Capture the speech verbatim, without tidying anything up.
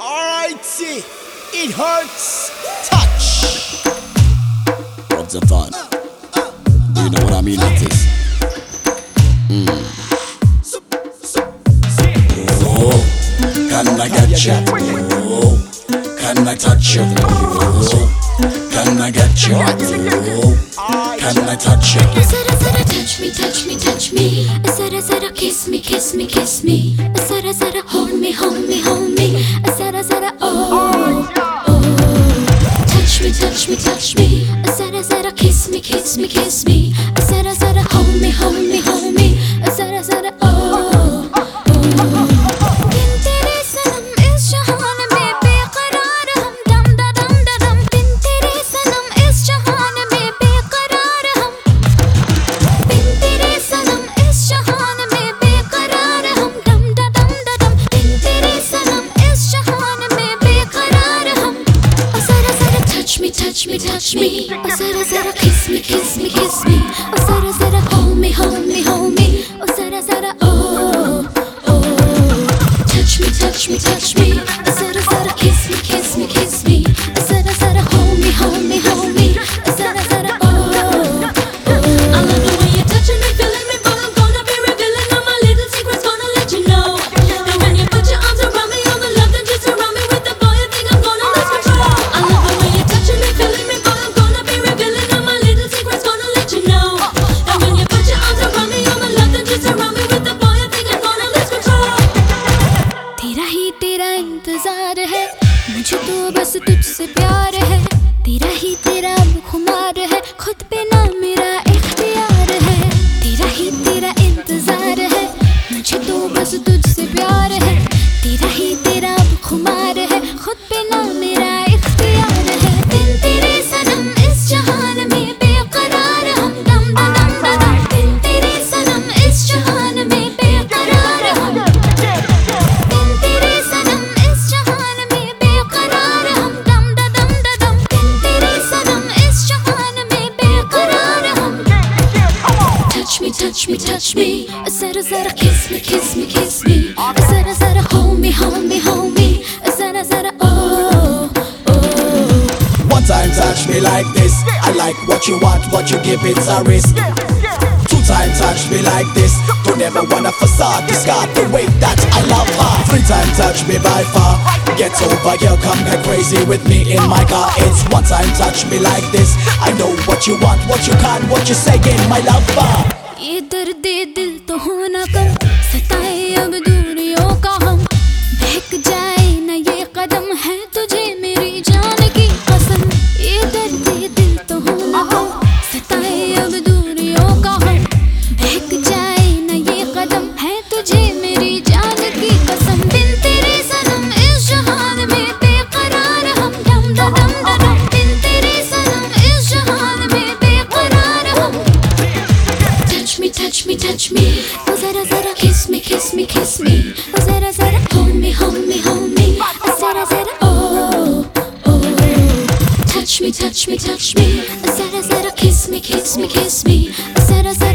Alrighty, it hurts. Touch. What's the fun? Do you know what I mean with this? Mm. Oh, can I get you? Oh, can I touch you? Oh, can I get you? Oh, can I touch you? Zara zara touch me, touch me, touch me. Zara zara kiss me, kiss me, kiss me. Zara zara hold me, hold me, hold me. Zara zara oh oh. Touch me, touch me, touch me. Zara zara kiss me, kiss me, kiss me. Zara zara hold me, hold me, hold me. Zara zara oh oh. बिन तेरे सनम इस जहान में बेकरार हम दम दा दम दा दम. बिन तेरे सनम इस जहान में बेकरार हम. बिन तेरे सनम इस जहान में बेकरार हम दम दा दम दा दम. बिन तेरे सनम इस जहान में बेकरार हम. जरा जरा touch me, touch me, touch me. जरा जरा kiss me, kiss me, kiss me. जरा जरा hold me, hold me, hold me. जरा जरा oh oh. Touch me, touch me, touch me. Zara zara kiss me, kiss me, kiss me. Zara zara hold me, hold me, hold me. Zara zara oh oh. I love the way you're touching me, feeling me, but I'm gonna be revealing all my little secrets, gonna let you know. And when you put your arms around me, all the love that you surround me with, the boy, I think I'm gonna lose control. I love the way you're touching me, feeling me, but I'm gonna be revealing all my little secrets, gonna let you know. And when you put your arms around me, all the love that you surround me with, the boy, I think I'm gonna lose control. तेरा ही तेरा इंतजार है, मुझे तो बस तुझसे प्यार है. तेरा ही तेरा खुमार है, खुद पे ना मेरा इख्तियार है. तेरा ही तेरा इंतजार है, मुझे तो बस तुझसे प्यार है. तेरा ही तेरा खुमार है, खुद पे ना मेरा इख्तियार है. बिन तेरे सनम इस जहान में बेकरार हम दम दा दम दा दम. बिन तेरे सनम इस जहान में बेकरार हम. बिन तेरे सनम इस जहान में बेकरार हम दम दा दम दा दम. बिन तेरे सनम इस जहान में बेकरार हम. Touch me, touch me, touch me. Zara zara kiss me, kiss me, kiss me. Zara zara hold me, hold me, hold me. Zara zara oh oh. One time touch me like this. I like what you want, what you give, it's a risk. Two time touch me like this. Don't ever wanna facade, discard the way that I love her. Three time touch me by far. Get over, girl, come get crazy with me in my car. It's one time touch me like this. I know what you want, what you can't, what you saying, my lover. ये दर्द दिल तो होना कम, सताए अब दूरियों का हम. बहक जाए ना ये कदम, है तुझे मेरी जान की कसम. ये दर्द दिल तो होना कम, सताए अब दूरियों का हम. बहक जाए ना ये कदम, है तुझे मेरी जान की कसम. बिन तेरे सनम इस जहान में बेकरार हम दम दा दम दा दम. बिन तेरे सनम इस जहान में बेकरार हम. Touch me, touch me, touch me. Oh zara zara kiss me, kiss me, kiss me. Oh zara zara hold me, hold me, hold me. Oh zara zara oh oh. Touch me, touch me, touch me. Oh zara zara kiss me, kiss me, kiss me. Oh zara zara